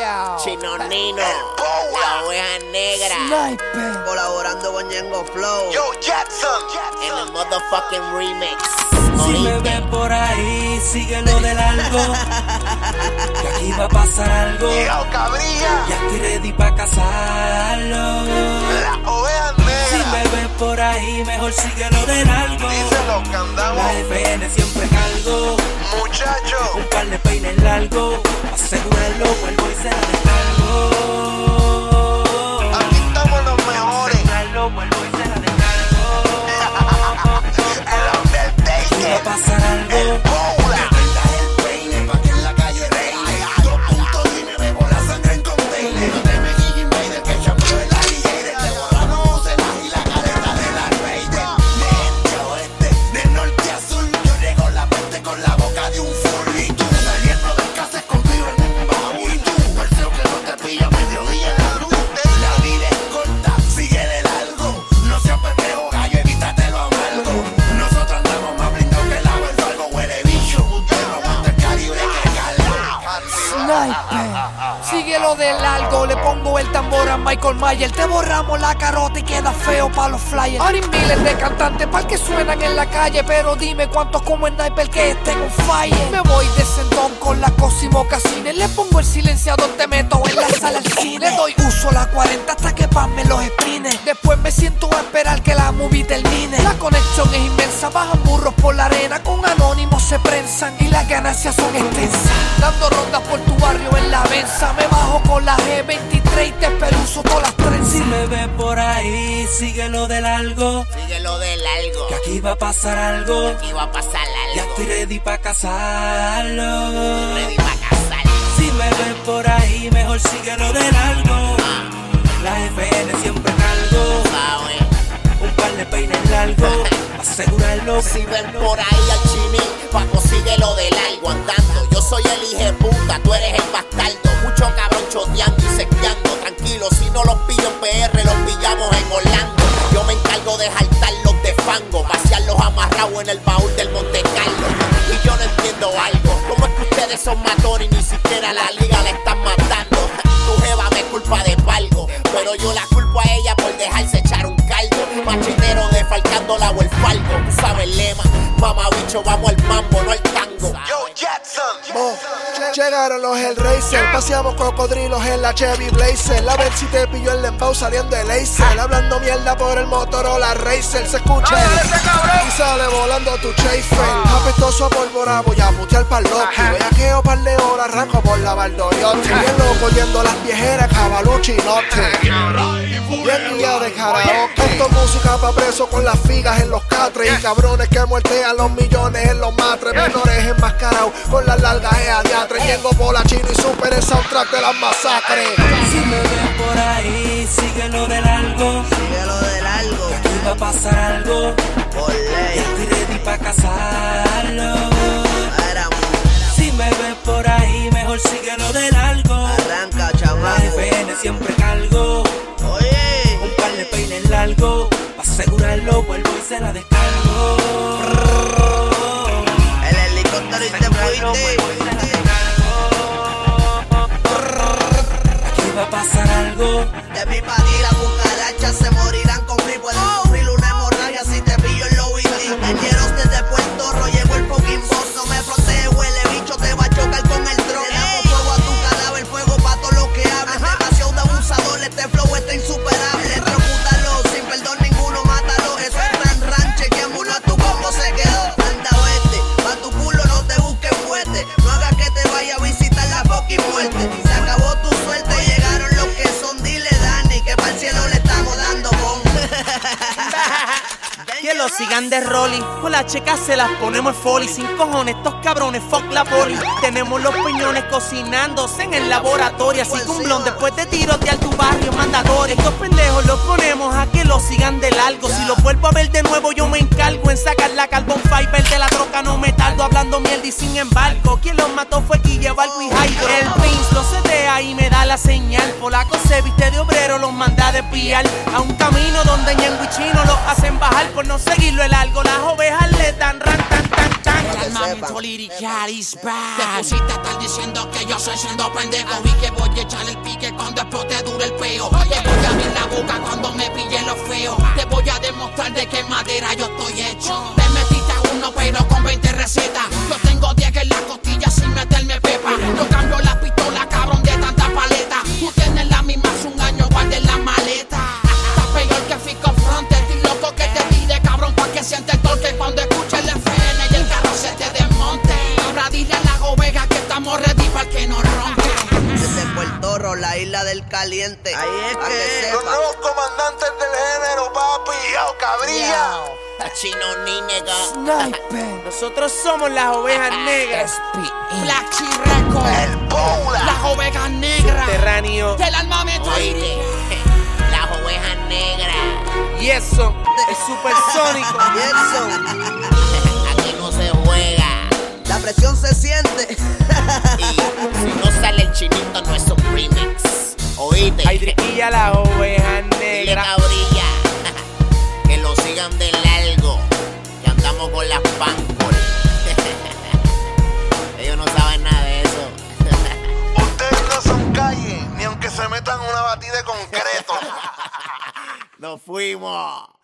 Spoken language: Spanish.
Chino Nino, la oveja negra, Sniper, colaborando con Ñengo Flow, Yo, Jackson. en el motherfucking remix. si me ¿Oíste? ves por ahí, síguelo de largo, que aquí va a pasar algo. Yo, cabrilla. Ya estoy ready pa' cazarlo. La oveja Si negra. me ves por ahí, mejor síguelo de largo. Díselo que andamos, La FN siempre cargo, muchachos. un par de peines largos, asegurarlo, vuelvo y se la descargo. Aquí estamos los mejores. Asegurarlo, vuelvo y se la descargo. El Undertaker. Va a pasar algo. El Boula. El peine pa' que en la calle reine. 2.10 me bebo la sangre en container. No te me Gigi Invader que champió el alligator. Te borramos el ají y la careta de la Raider. De este a oeste, de norte a sur. Yo llego la peste con la boca de un full. Y tú saliendo de casa escondido en un baúl. Y tú, el feo que no te pilla a mediodía en la luz. La vida es corta, sigue de largo. No seas pendejo, gallo, evítate lo amargo. Nosotros andamos más blindados que el agua, el algo huele bicho. Pero aguanta el Caribe que carga. Sniper, síguelo de largo, le pongo el tambor a Michael Myers. Te borramos la carota y queda feo pa' los flyers. Ahora hay miles de cantantes pa'l que suenan en la calle, pero dime cuántos como Sniper que estén on fire. Me voy de sentón con la Cosimo Casines, le pongo el silenciador, te meto en la sala al cine. Le doy uso a la 40 hasta que pasme los sprines. Después me siento a esperar que la movie termine. La conexión es inmensa, bajan burros por la arena, con anónimos se prensan y las ganancias son extensas. Dando rondas por tu barrio en la Benza, me bajo con la G23 y te peluzo todas las trenzas. Si me ves por ahí, síguelo de largo, Síguelo de largo, que aquí va a pasar algo. aquí va a pasar Ya algo. estoy ready pa' cazarlo. Ready pa' casar. Si me ves por ahí, mejor síguelo de largo. La FN siempre cargo, ¿Sabes? un par de peines largos, asegurarlo. Si ven por ahí al chini, Paco síguelo de largo andando. Yo soy el hijo de puta, tú eres el bastardo. Mucho cabrón choteando y sequeando. Tranquilo, si no los pillo en PR, los pillamos en Orlando. Yo me encargo de jaltarlos de fango, vaciarlos amarrados en el baúl del Monte Carlo. Y yo no entiendo algo, ¿cómo es que ustedes son matones y ni siquiera la liga la están matando? Tu jeva me culpa de palgo, pero yo la culpo a ella por dejarse echar un caldo. Machinero defalcándola o el falgo, tú sabes el lema. Mamabicho, vamos al mambo, no al tango. Yo, Jackson. Llegaron los Hellraiser, paseamos cocodrilos en la Chevy Blazer. La ver si te pilló el lembow saliendo el laser. Hablando mierda por el Motorola Racer. Se escucha y sale volando tu Chafer. Apestoso a pólvora, voy a mutear pa'l Loki. Bellaqueo par de horas, arranco por la Valdoriotti. Bien loco yendo las viejeras, Cavalucci y Notte. Bien guía de karaoke. Esto música pa' preso con las figas en los catres. Y cabrones que muertean los millones en los matres. Menores enmascarados con las largas adiatres. Ñengo Pola, Chino y Super, el soundtrack de las masacres. Si me ves por ahí, síguelo de largo, Síguelo de largo, que aquí va a pasar algo. por Ya ley. estoy ready pa' cazarlo. Éramos, Si me ves por ahí, mejor síguelo de largo. arranca, La chamaco. FN siempre cargo, Oye, un par de peines largos, pa' asegurarlo, vuelvo y se la descargo. el helicóptero y te Asegurarlo, fuiste. vuelvo y se la descargo. Aquí va a pasar algo. De mi país las cucarachas se morirán con frío. Pueden sufrir una hemorragia si te pillo en los whisky. Ingenieros desde Puerto Rico, llegó el fucking boss. No me protege, huele bicho, te va a chocar con el dron. Le damos fuego a tu cadáver, fuego pa' todo lo que hablen. Demasiado de abusador, este flow está insuperable. Electrocútalo, sin perdón ninguno, mátalo. Eso es gran ranche, que mulo a tu combo se quedó. Anda oeste, pa' tu culo no te busques fuerte. No hagas que te vaya a visitar la fucking muerte. Se acabó tu suerte, llegaron los que son, dile Dani, que pa'l cielo le estamos dando con. Que lo sigan de rolling, con las checas se las ponemos en folly. Sin cojones, estos cabrones, fuck la poli. Tenemos los piñones cocinándose en el laboratorio. Así que un blon después de tirotear tu barrio mandatorio. Estos pendejos los ponemos a que lo sigan de largo. Si los vuelvo a ver de nuevo yo me encargo en sacar la carbon fiber de la troca. No me tardo hablando mierda y sin embargo quien los mató fue Guille Balco y Jairo. El Prince lo setea y me da la señal. Polaco se viste de obrero, los manda a desviar a un camino donde Ñengo y Chino los hacen bajar. Por no seguirlo el algo, las ovejas le dan ran tan tan. El armamento lirical is back. Te pusiste a estar diciendo que yo soy siendo pendejo y que voy a echar el pique cuando explote duro el peo. Te voy a abrir la boca cuando me pille lo feo. Te voy a demostrar de qué madera yo estoy hecho. Te metiste a uno pero con 20 recetas. Yo tengo 10 en la costilla sin meterme pepa. Yo cambio la pistola, cabrón, de tanta paleta. Tú tienes la misma hace un año, guardes la maleta. Estás peor que Fico Fronte. Estoy loco que te tire, cabrón, pa' que siente el torque cuando escuche el FN y el carro se te desmonte. Ahora dile a la ovega que estamos ready para que nos ronque. Desde Puerto Rico, la isla del caliente. Ahí es que Los nuevos comandantes del género, papi. Yo, cabrilla. Chino ni nega. Sniper. Nosotros somos las ovejas negras. Black Chi Records. El Poula. Las ovejas negras. Subterráneo. Del armamento. Oíste, las ovejas negras. Y eso es supersónico. Y eso, Aquí no se juega. la presión se siente. Y si no sale el chinito, no es un remix. Oíste, Hay driquilla las ovejas dile negras. cabrilla que lo sigan de largo. Que andamos con las pancol. Ellos no saben nada de eso. Ustedes no son calle, ni aunque se metan una batida de concreto. Nos fuimos.